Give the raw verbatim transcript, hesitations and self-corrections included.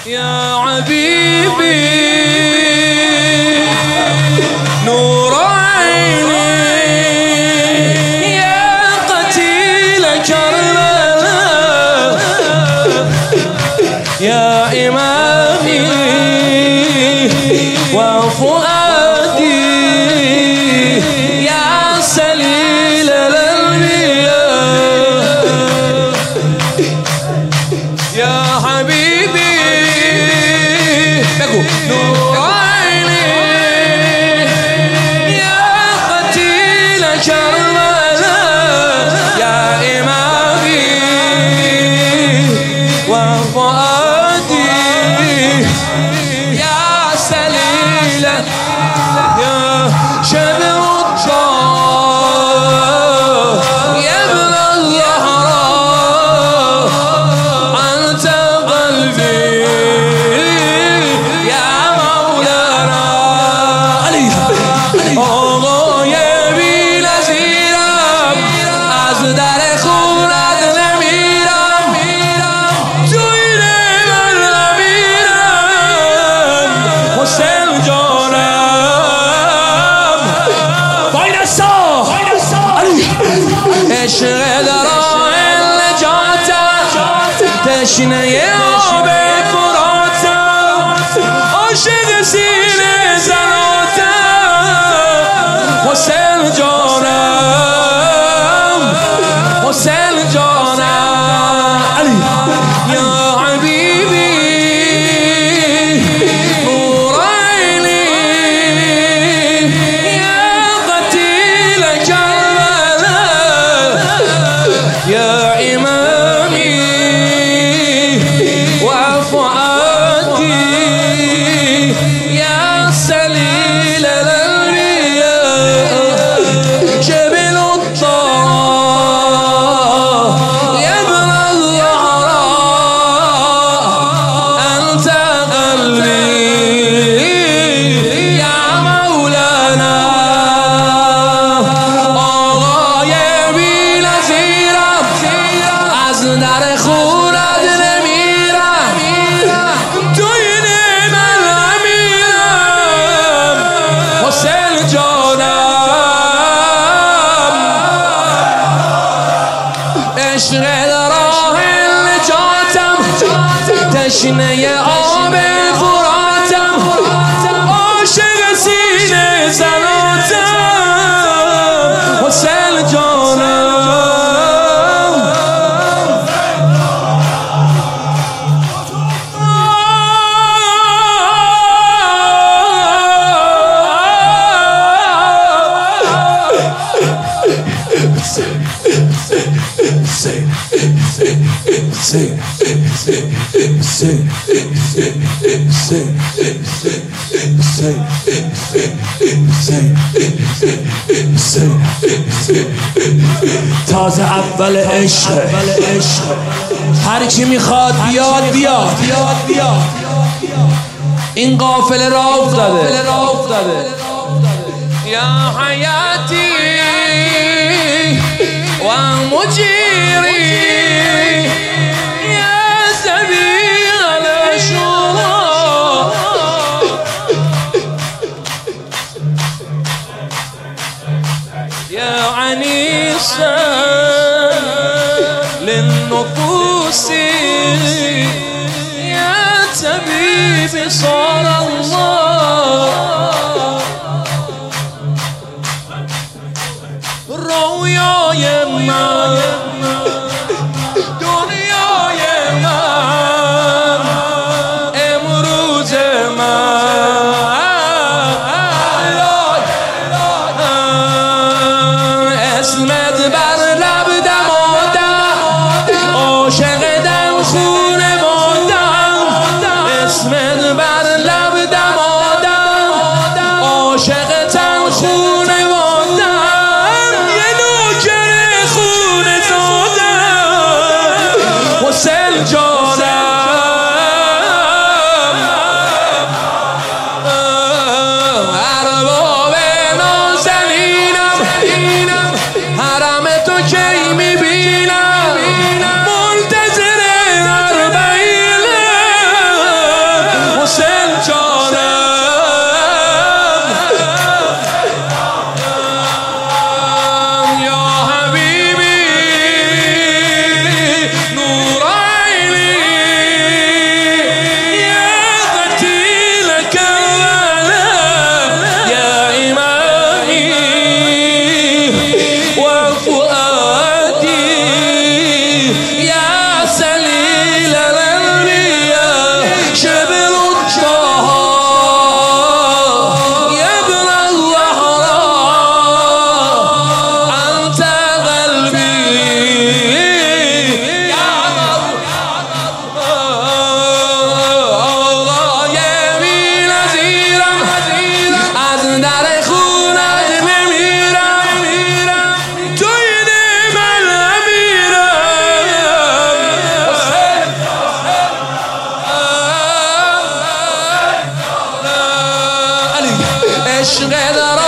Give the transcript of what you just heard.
يا حبيبي نور عيني يا قتيل كربلاء يا إمامي وفؤادي يا سليل الأنبياء يا حبيبي نور عيني يا قتيل كربلاء يا إمامي وفؤادي يا سليل يا شبر الطاق يا ابن الزهراء أنت قلبي يا مولانا علي آقا یه بی نظیرم از در خونت نمیرم تو این من نمیرم حسین جانم وای نسا عشق در آه نجاتم تشنه آب فراتم عاشق سینه زناتم حسین جانم حسین جانم علی یا حبیبی نور عینی یا قتیل کربلاء یا امامی وفؤادي يا سليل الأنبياء جبل الطاق يا ابن الزهراء أنت قلبي يا مولانا آقای بی نظیرم از در خونت نمیرم تو این من نمیرم حسین جانم عشق در راه نجاتم تشنه آب فراتم عاشق سینه زناتم حسین جانم تازه اول عشق هر کی میخواد بیاد بیاد این قافله را افتاده یا حیاتی و مجیری یا سبیل الشورى یا عنیسا للنفوس یا طبیب صار الله رویای من دنیای من امروز من اسمت بر لب دمادم عاشق دم خون مادم اسمت بر لب عشق در